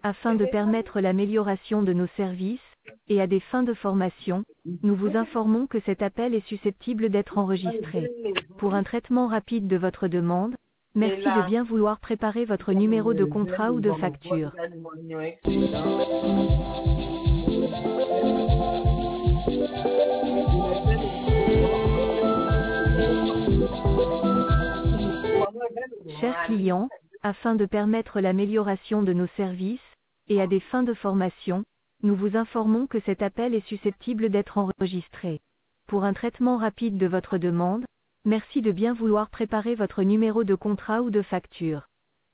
afin de permettre l'amélioration de nos services, et à des fins de formation, nous vous informons que cet appel est susceptible d'être enregistré. Pour un traitement rapide de votre demande, merci de bien vouloir préparer votre numéro de contrat ou de facture. Chers clients, afin de permettre l'amélioration de nos services, et à des fins de formation, nous vous informons que cet appel est susceptible d'être enregistré. Pour un traitement rapide de votre demande, merci de bien vouloir préparer votre numéro de contrat ou de facture.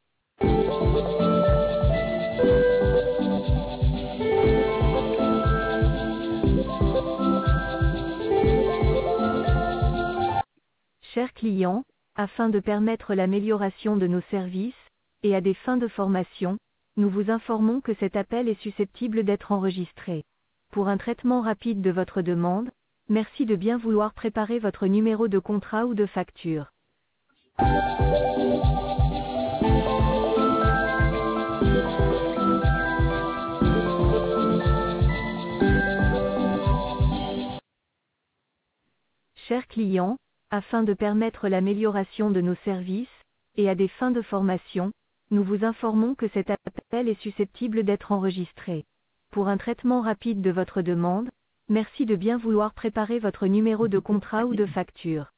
Chers clients, afin de permettre l'amélioration de nos services, et à des fins de formation, nous vous informons que cet appel est susceptible d'être enregistré. Pour un traitement rapide de votre demande, merci de bien vouloir préparer votre numéro de contrat ou de facture. Chers clients, afin de permettre l'amélioration de nos services, et à des fins de formation, nous vous informons que cet appel est susceptible d'être enregistré. Pour un traitement rapide de votre demande, merci de bien vouloir préparer votre numéro de contrat ou de facture.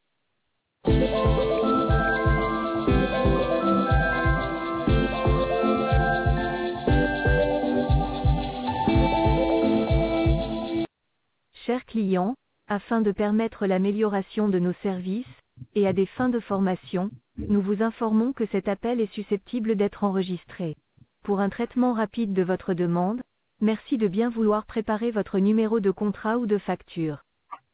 Chers clients, afin de permettre l'amélioration de nos services, et à des fins de formation, nous vous informons que cet appel est susceptible d'être enregistré. Pour un traitement rapide de votre demande, merci de bien vouloir préparer votre numéro de contrat ou de facture.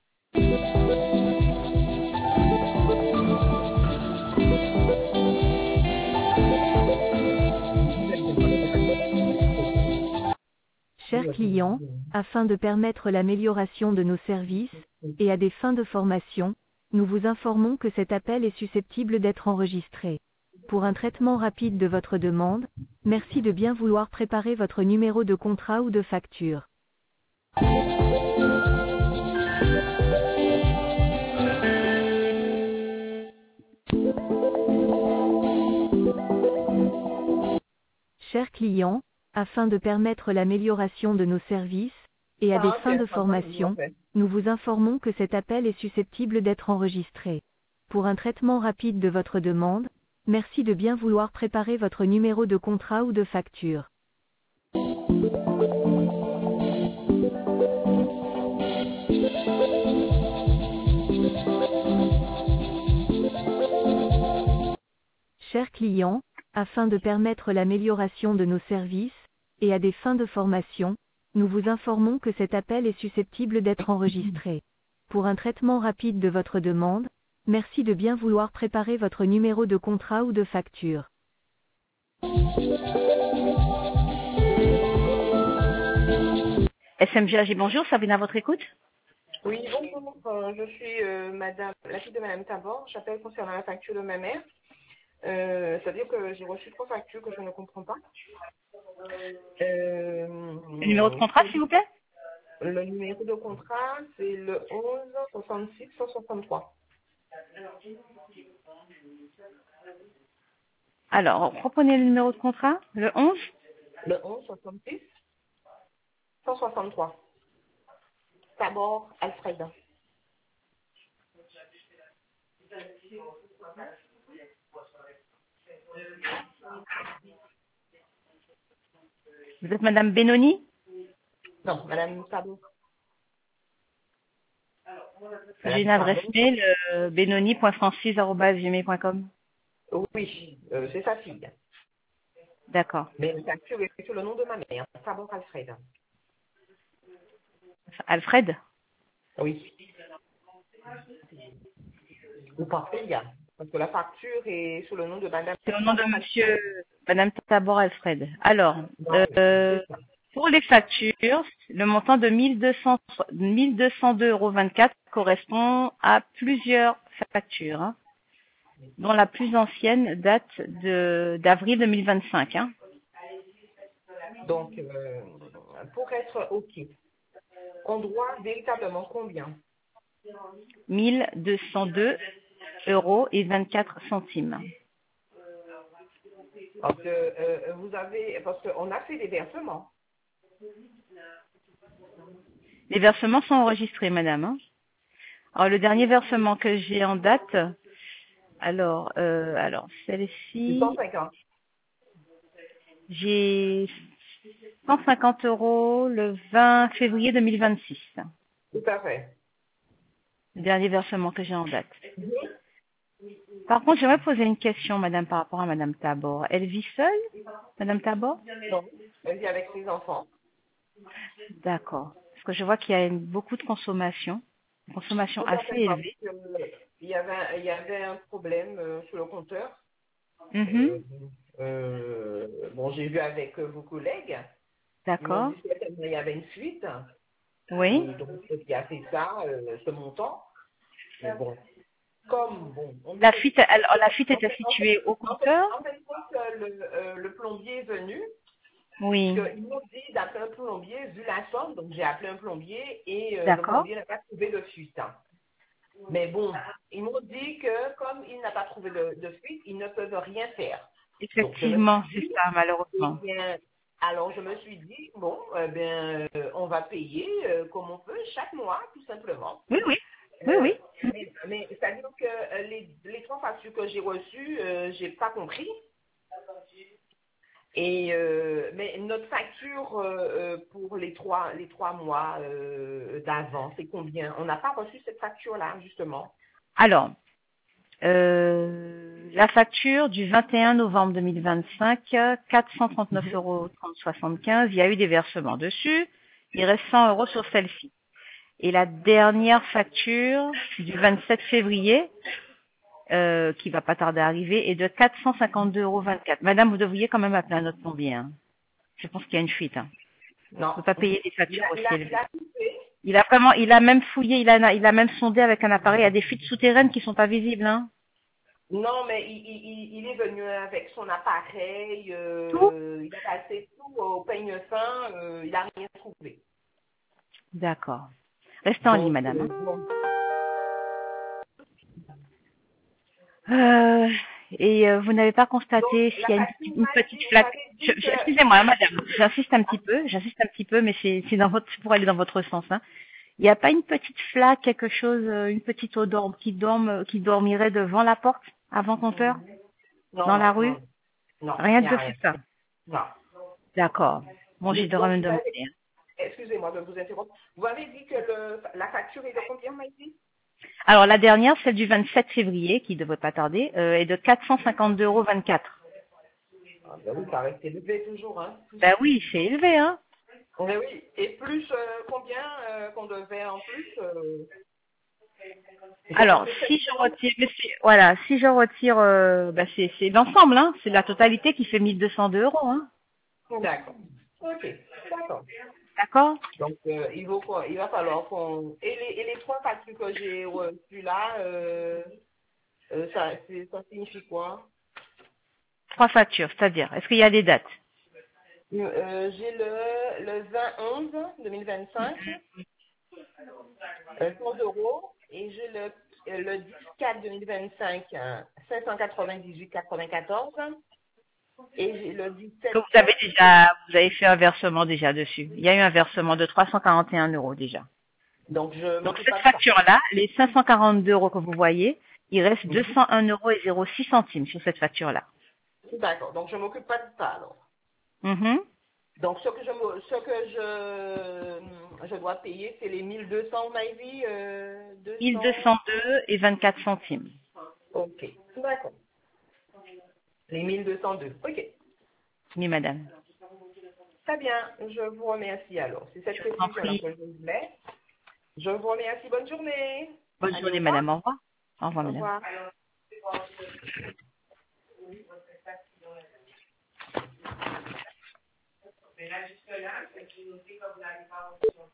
Chers clients, afin de permettre l'amélioration de nos services, et à des fins de formation, nous vous informons que cet appel est susceptible d'être enregistré. Pour un traitement rapide de votre demande, merci de bien vouloir préparer votre numéro de contrat ou de facture. Chers clients, afin de permettre l'amélioration de nos services, et à des fins de formation, nous vous informons que cet appel est susceptible d'être enregistré. Pour un traitement rapide de votre demande, merci de bien vouloir préparer votre numéro de contrat ou de facture. Chers clients, afin de permettre l'amélioration de nos services, et à des fins de formation, nous vous informons que cet appel est susceptible d'être enregistré. Pour un traitement rapide de votre demande, merci de bien vouloir préparer votre numéro de contrat ou de facture. SMGAG, bonjour, Sabine à votre écoute. Oui, bonjour, je suis la fille de Madame Tabor, j'appelle concernant la facture de ma mère. C'est-à-dire que j'ai reçu 3 factures que je ne comprends pas. Le numéro de contrat, s'il vous plaît? Le numéro de contrat, c'est le 11 66 163. Alors, reprenez le numéro de contrat, le 11? Le 11 66 163. Tabor Alfred. Vous êtes Madame Benoni? Non, Madame Tabor. J'ai une adresse mail, benoni.francis@gmail.com. Oui, c'est sa fille. D'accord. Mais la facture est sur le nom de ma mère, Tabor Alfred. Alfred? Oui. Ou pas Félia, parce que la facture est sous le nom de Madame. C'est au nom de Madame Tabor Alfred. Alors, pour les factures, le montant de 1202,24 € correspond à plusieurs factures, hein, dont la plus ancienne date d'avril 2025. Hein. Donc, pour être OK, on doit véritablement combien? 1202 euros et 24 centimes. Parce que parce qu'on a fait des versements. Les versements sont enregistrés, madame, hein. Alors, le dernier versement que j'ai en date, alors celle-ci, 150. j'ai 150 euros le 20 février 2026. Tout à fait. Le dernier versement que j'ai en date. Par contre, j'aimerais poser une question, madame, par rapport à madame Tabor. Elle vit seule, madame Tabor? Non, elle vit avec ses enfants. D'accord. Parce que je vois qu'il y a beaucoup de consommation Tout à assez fait, parce élevée. que, il y avait un problème sur le compteur. Mhm. Bon, j'ai vu avec vos collègues. Ils m'ont D'accord. dit qu'il y avait une fuite. Oui. Et donc, c'est ce qui a fait ça, ce montant. Mais bon, comme, bon, La fuite était située au compteur? en fait, le plombier est venu, Oui. puisqu'ils m'ont dit d'appeler un plombier, vu la somme, donc j'ai appelé un plombier et le D'accord. plombier n'a pas trouvé de fuite. Mais bon, ils m'ont dit que comme il n'a pas trouvé de fuite, ils ne peuvent rien faire. Donc, je me Effectivement, suis c'est dit, ça, eh malheureusement. bien, alors je me suis dit, bon, on va payer comme on peut chaque mois, tout simplement. Oui, oui. Oui, Euh, oui. mais c'est-à-dire que les trois factures que j'ai reçues, j'ai pas compris. Et mais notre facture pour les trois mois d'avant, c'est combien? On n'a pas reçu cette facture-là, justement. Alors, la facture du 21 novembre 2025, 439 euros 75, il y a eu des versements dessus. Il reste 100 euros sur celle-ci. Et la dernière facture du 27 février, qui va pas tarder à arriver, est de 452,24 euros. Madame, vous devriez quand même appeler un autre plombier, hein. Je pense qu'il y a une fuite, hein. Non. On ne peut pas payer des Il factures a, aussi il a, il élevées. a coupé. Il a même fouillé, il a même sondé avec un appareil. Il y a des fuites souterraines qui sont pas visibles, hein. Non, mais il est venu avec son appareil, Tout? il a passé tout au peigne fin, il n'a rien trouvé. D'accord. Restez en ligne, Donc, madame, hein. bon. Vous n'avez pas Donc, constaté la s'il y a facture, une petite vous flaque. m'avez dit que... Excusez-moi, madame, j'insiste un petit peu, mais c'est dans votre, pour aller dans votre sens, hein. Il n'y a pas une petite flaque, quelque chose, une petite odeur qui dormirait devant la porte, avant compteur, Non, dans la non, rue? non, non, Rien il n'y a de rien. tout ça. Non. D'accord. Bon, j'y devrais Donc, me demander, hein. excusez-moi de vous interrompre. Vous avez dit que la facture est de combien, Maïti? Alors, la dernière, celle du 27 février, qui ne devrait pas tarder, est de 452,24 euros. Ah, ben oui, ça reste élevé toujours, hein. Ben oui, c'est élevé, hein. Mais oui, et plus combien qu'on devait en plus Alors, si je retire, voilà, si je retire, c'est l'ensemble, hein. C'est la totalité qui fait 1202 euros, hein. D'accord. Ok, d'accord. D'accord? Donc, il va falloir qu'on... Et les trois factures que j'ai reçues là, ça signifie quoi? 3 factures, c'est-à-dire, est-ce qu'il y a des dates? J'ai le 20-11 2025, 100 euros, et j'ai le 10-4 2025, 598,94, et j'ai le Que 17-7. vous avez fait un versement déjà dessus. Il y a eu un versement de 341 euros déjà. Donc, je Donc m'occupe cette pas de ça. facture-là, les 542 euros que vous voyez, il reste Mhm. 201 euros et 06 centimes sur cette facture-là. D'accord, donc je m'occupe pas de ça alors. Mhm. Donc, ce que je dois payer, c'est les 1200, on m'a dit, 200. 1202 et 24 centimes. Ok, d'accord. Les 1202. Ok, Oui, madame. très bien. Je vous remercie alors. C'est cette Je vous en précision-là prie. que je voulais. Je vous remercie. Bonne journée. Bonne Allez, au journée, revoir. madame. Au revoir. Au revoir, Au madame. revoir.